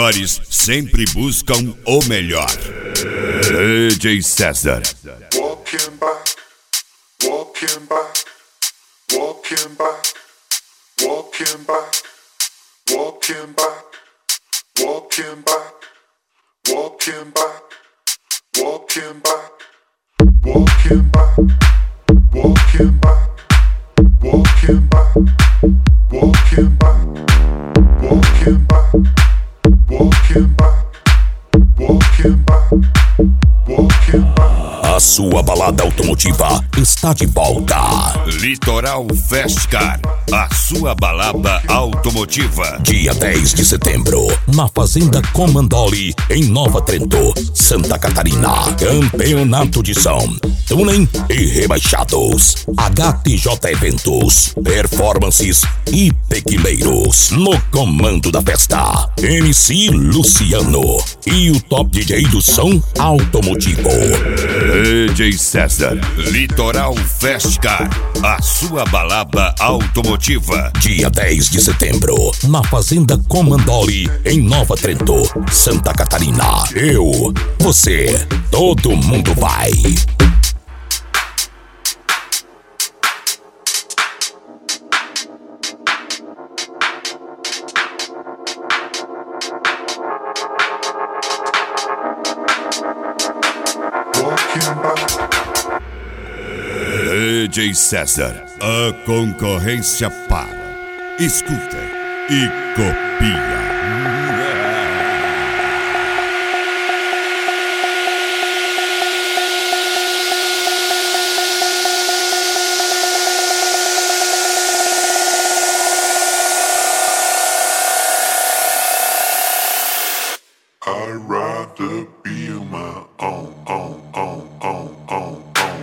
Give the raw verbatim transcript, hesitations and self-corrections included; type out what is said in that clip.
melhores sempre buscam o melhor. D J César. Walking back, walking back, walking back, walking back, walking back, walking back, walking back, walking back, walking back, walking back, walking back, walking back, walking back, walking back, walking back, walking back. A sua balada automotiva está de volta. Litoral Fast Car, a sua balada automotiva. Dia dez de setembro, na Fazenda Comandoli, em Nova Trento, Santa Catarina. Campeonato de som, tuning e rebaixados. H T J Eventos, performances e tequileiros. No comando da festa, M C Luciano e o top D J do som automotivo, D J César. Litoral Fast Car, a sua balada automotiva. Dia dez de setembro, na Fazenda Comandoli, em Nova Trento, Santa Catarina. Eu, você, todo mundo vai. D J César, a concorrência para. Escuta e copia.